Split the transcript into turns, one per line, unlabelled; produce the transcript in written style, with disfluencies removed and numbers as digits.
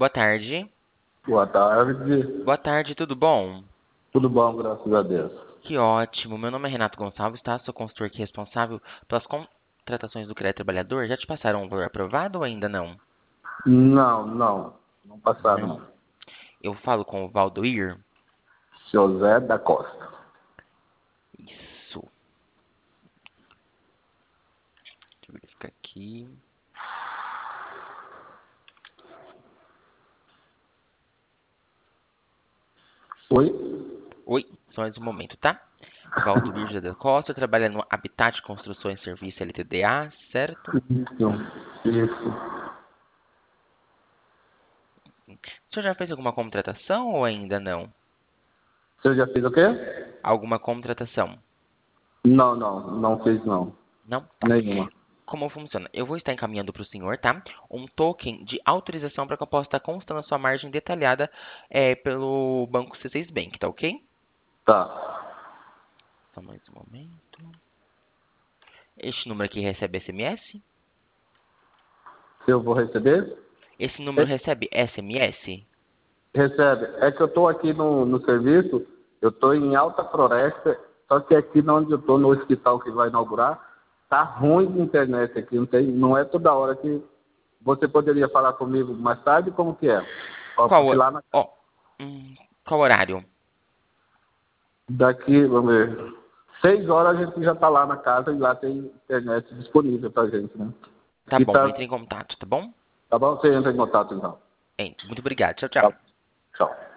Boa tarde.
Boa tarde.
Boa tarde, tudo bom?
Tudo bom, graças a Deus.
Que ótimo. Meu nome é Renato Gonçalves, tá? Sou consultor aqui responsável pelas contratações do CREA Trabalhador. Já te passaram um valor aprovado ou ainda não?
Não passaram,
Não.
não.
Eu falo com o Valdoir?
José da Costa.
Isso. Deixa eu verificar aqui.
Oi?
Oi, só mais um momento, tá? Valdoir José da Costa trabalha no Habitat Construções e Serviços LTDA, certo?
Isso.
O senhor já fez alguma contratação ou ainda não?
Você já fez o quê?
Alguma contratação?
Não fiz não.
Não? Tá.
Nenhuma.
Como funciona? Eu vou estar encaminhando para o senhor, tá? Um token de autorização para que eu possa estar constando a sua margem detalhada pelo banco C6 Bank, tá ok?
Tá.
Só mais um momento. Este número aqui recebe SMS?
Se eu vou receber?
Esse número
É,
recebe SMS?
recebe. É que eu estou aqui no serviço, eu estou em Alta Floresta, só que aqui onde eu estou, no hospital que vai inaugurar, tá ruim de internet aqui, não é toda hora que você poderia falar comigo mais tarde, como que é? Ó,
Qual,
porque lá
ó, qual horário?
daqui, vamos ver, 6 horas a gente já está lá na casa e lá tem internet disponível para gente, né?
Tá
Aqui
bom,
tá,
entre em contato, tá bom?
tá bom? Você entra em contato então.
Muito obrigado. Tchau,
Tá.
tchau.
Tchau.